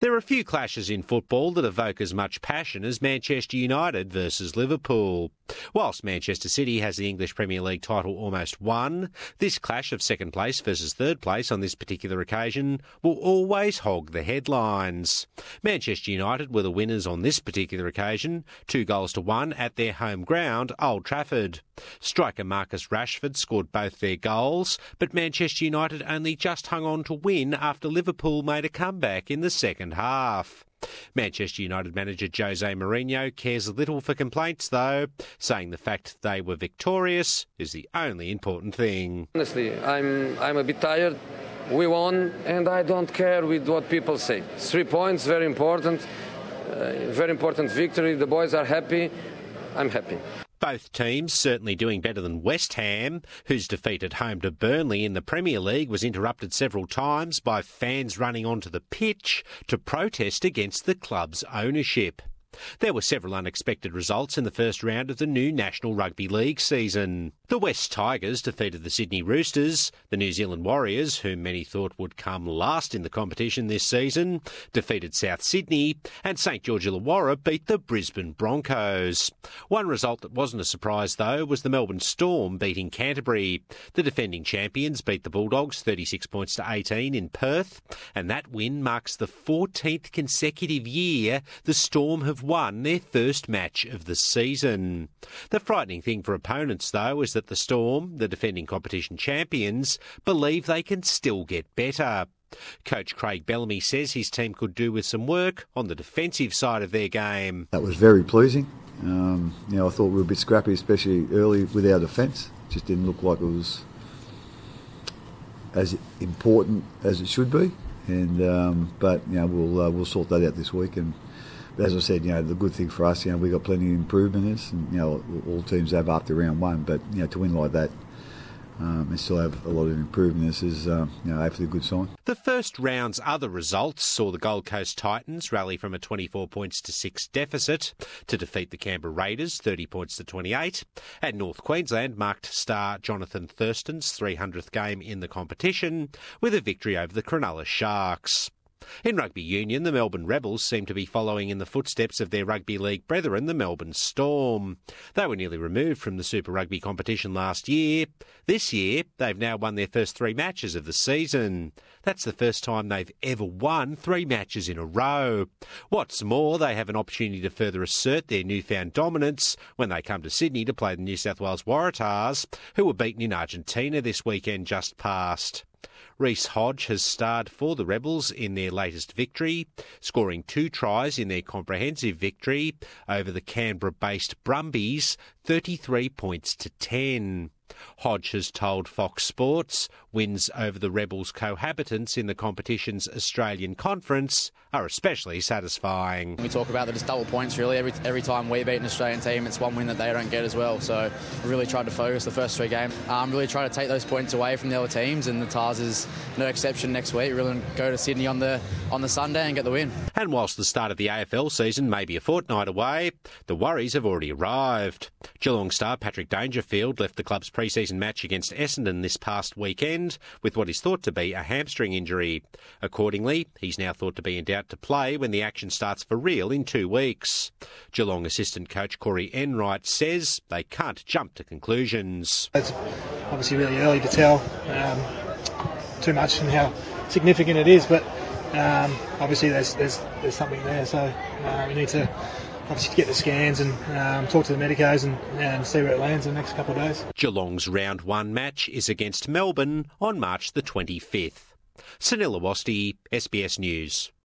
There are a few clashes in football that evoke as much passion as Manchester United versus Liverpool. Whilst Manchester City has the English Premier League title almost won, this clash of second place versus third place on this particular occasion will always hog the headlines. Manchester United were the winners on this particular occasion, 2-1 at their home ground, Old Trafford. Striker Marcus Rashford scored both their goals, but Manchester United only just hung on to win after Liverpool made a comeback in the second half. Manchester United manager Jose Mourinho cares little for complaints though, saying the fact they were victorious is the only important thing. Honestly, I'm a bit tired. We won and I don't care with what people say. 3 points, very important victory. The boys are happy. I'm happy. Both teams certainly doing better than West Ham, whose defeat at home to Burnley in the Premier League was interrupted several times by fans running onto the pitch to protest against the club's ownership. There were several unexpected results in the first round of the new National Rugby League season. The West Tigers defeated the Sydney Roosters. The New Zealand Warriors, whom many thought would come last in the competition this season, defeated South Sydney, and St George Illawarra beat the Brisbane Broncos. One result that wasn't a surprise, though, was the Melbourne Storm beating Canterbury. The defending champions beat the Bulldogs 36 points to 18 in Perth, and that win marks the 14th consecutive year the Storm have won their first match of the season. The frightening thing for opponents, though, is that the Storm, the defending competition champions, believe they can still get better. Coach Craig Bellamy says his team could do with some work on the defensive side of their game. That was very pleasing. I thought we were a bit scrappy, especially early with our defence. Just didn't look like it was as important as it should be. But we'll sort that out this week. And as I said, the good thing for us, we got plenty of improvement in this, and all teams have after round one. But to win like that, and still have a lot of improvement. This is hopefully a good sign. The first round's other results saw the Gold Coast Titans rally from a 24 points to 6 deficit to defeat the Canberra Raiders 30 points to 28, and North Queensland marked star Jonathan Thurston's 300th game in the competition with a victory over the Cronulla Sharks. In rugby union, the Melbourne Rebels seem to be following in the footsteps of their rugby league brethren, the Melbourne Storm. They were nearly removed from the Super Rugby competition last year. This year, they've now won their first 3 matches of the season. That's the first time they've ever won 3 matches in a row. What's more, they have an opportunity to further assert their newfound dominance when they come to Sydney to play the New South Wales Waratahs, who were beaten in Argentina this weekend just past. Reece Hodge has starred for the Rebels in their latest victory, scoring 2 tries in their comprehensive victory over the Canberra-based Brumbies, 33 points to 10. Hodge has told Fox Sports wins over the Rebels' cohabitants in the competition's Australian Conference are especially satisfying. We talk about the just double points really. Every time we beat an Australian team, it's one win that they don't get as well. So we really tried to focus the first 3 games. Really try to take those points away from the other teams, and the Tars is no exception next week. Really go to Sydney on the Sunday and get the win. And whilst the start of the AFL season may be a fortnight away, the worries have already arrived. Geelong star Patrick Dangerfield left the club's pre-season match against Essendon this past weekend with what is thought to be a hamstring injury. Accordingly, he's now thought to be in doubt to play when the action starts for real in 2 weeks. Geelong assistant coach Corey Enright says they can't jump to conclusions. It's obviously really early to tell too much and how significant it is, but obviously there's something there, so we need to obviously get the scans and talk to the medicos and see where it lands in the next couple of days. Geelong's round 1 match is against Melbourne on March the 25th. Sunil Awasthi, SBS News.